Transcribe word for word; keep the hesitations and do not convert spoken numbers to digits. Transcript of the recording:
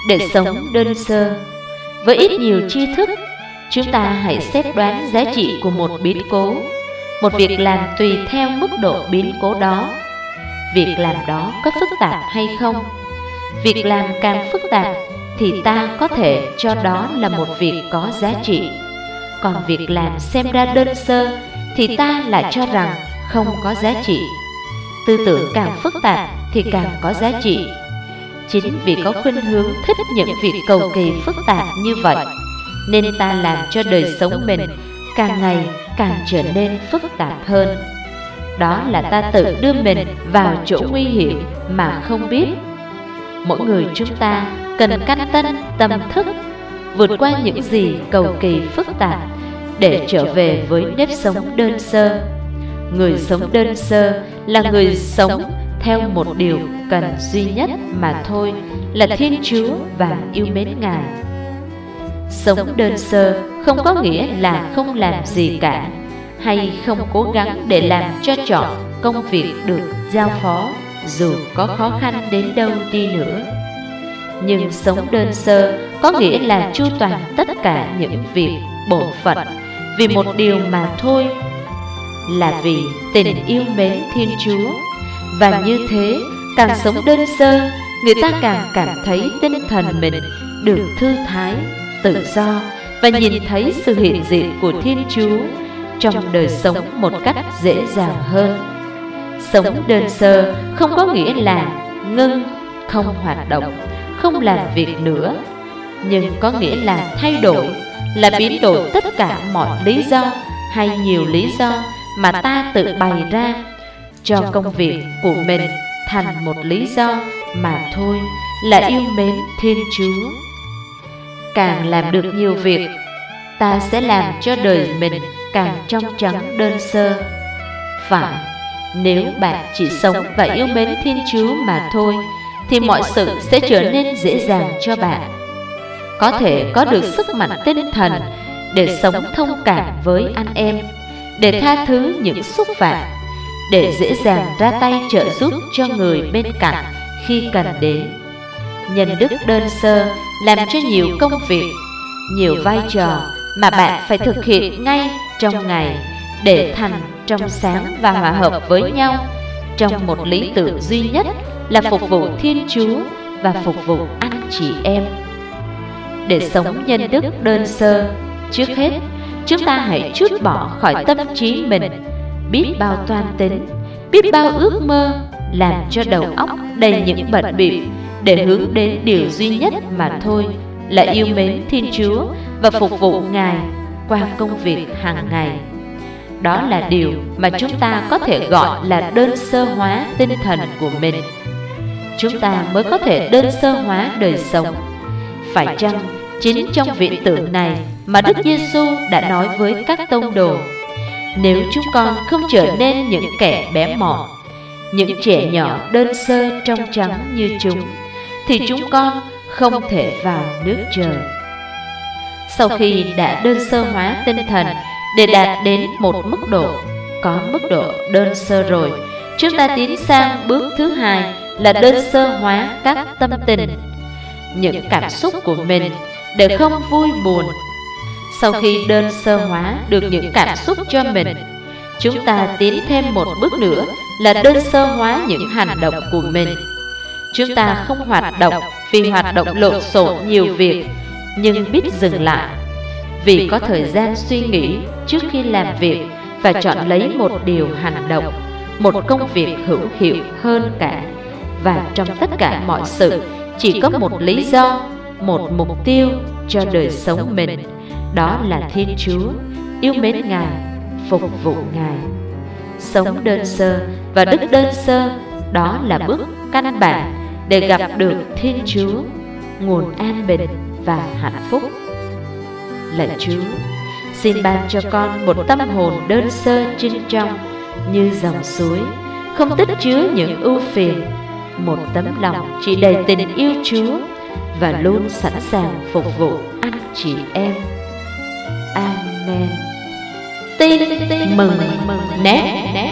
để sống đơn sơ. Với ít nhiều tri thức, chúng ta hãy xét đoán giá trị của một biến cố, một việc làm tùy theo mức độ biến cố đó. Việc làm đó có phức tạp hay không? Việc làm càng phức tạp thì ta có thể cho đó là một việc có giá trị. Còn việc làm xem ra đơn sơ thì ta lại cho rằng không có giá trị. Tư tưởng càng phức tạp thì càng có giá trị. Chính vì có khuynh hướng thích những việc cầu kỳ phức tạp như vậy, nên ta làm cho đời sống mình càng ngày càng trở nên phức tạp hơn. Đó là ta tự đưa mình vào chỗ nguy hiểm mà không biết. Mỗi người chúng ta cần căn tân tâm thức, vượt qua những gì cầu kỳ phức tạp để trở về với nếp sống đơn sơ. Người sống đơn sơ là người sống theo một điều cần duy nhất mà thôi, là Thiên Chúa và yêu mến Ngài. Sống đơn sơ không có nghĩa là không làm gì cả, hay không cố gắng để làm cho trọn công việc được giao phó, dù có khó khăn đến đâu đi nữa. Nhưng sống đơn sơ có nghĩa là chu toàn tất cả những việc bổn phận vì một điều mà thôi, là vì tình yêu mến Thiên Chúa. Và như thế, càng sống đơn sơ, người ta càng cảm thấy tinh thần mình được thư thái, tự do, và nhìn thấy sự hiện diện của Thiên Chúa trong đời sống một cách dễ dàng hơn. Sống đơn sơ không có nghĩa là ngưng, không hoạt động, không làm việc nữa, nhưng có nghĩa là thay đổi, là biến đổi tất cả mọi lý do hay nhiều lý do mà ta tự bày ra cho công việc của mình thành một lý do mà thôi, là yêu mến Thiên Chúa. Càng làm được nhiều việc, ta sẽ làm cho đời mình càng trong trắng đơn sơ. Phải, nếu bạn chỉ sống và yêu mến Thiên Chúa mà thôi, thì mọi sự sẽ trở nên dễ dàng cho bạn. Có thể có được sức mạnh tinh thần để sống thông cảm với anh em, để tha thứ những xúc phạm, để dễ dàng ra tay trợ giúp cho người bên cạnh khi cần đến. Nhân đức đơn sơ làm cho nhiều công việc, nhiều vai trò mà bạn phải thực hiện ngay trong ngày, để thành trong sáng và hòa hợp với nhau trong một lý tưởng duy nhất là phục vụ Thiên Chúa và phục vụ anh chị em. Để sống nhân đức đơn sơ, trước hết chúng ta hãy trút bỏ khỏi tâm trí mình biết bao toan tính, biết bao ước mơ, làm cho đầu óc đầy những bận bịu để hướng đến điều duy nhất mà thôi, là yêu mến Thiên Chúa và phục vụ Ngài qua công việc hàng ngày. Đó là điều mà chúng ta có thể gọi là đơn sơ hóa tinh thần của mình. Chúng ta mới có thể đơn sơ hóa đời sống. Phải chăng chính trong viễn tượng này mà Đức Giêsu đã nói với các tông đồ: nếu chúng con không trở nên những kẻ bé mọn, những trẻ nhỏ đơn sơ trong trắng như chúng, thì chúng con không thể vào nước trời. Sau khi đã đơn sơ hóa tinh thần để đạt đến một mức độ, có mức độ đơn sơ rồi, chúng ta tiến sang bước thứ hai là đơn sơ hóa các tâm tình, những cảm xúc của mình, để không vui buồn. Sau khi đơn sơ hóa được những cảm xúc cho mình, chúng ta tiến thêm một bước nữa là đơn sơ hóa những hành động của mình. Chúng ta không hoạt động vì hoạt động lộn xộn nhiều việc, nhưng biết dừng lại, vì có thời gian suy nghĩ trước khi làm việc, và chọn lấy một điều hành động, một công việc hữu hiệu hơn cả. Và trong tất cả mọi sự chỉ có một lý do, một mục tiêu cho đời sống mình, đó là Thiên Chúa, yêu mến Ngài, phục vụ Ngài. Sống đơn sơ và đức đơn sơ, đó là bước căn bản để gặp được Thiên Chúa, nguồn an bình và hạnh phúc. Lạy Chúa, xin ban cho con một tâm hồn đơn sơ trinh trong như dòng suối, không tích chứa những ưu phiền, một tấm lòng chỉ đầy tình yêu Chúa và luôn sẵn sàng phục vụ anh chị em. Amen. Tin mừng nét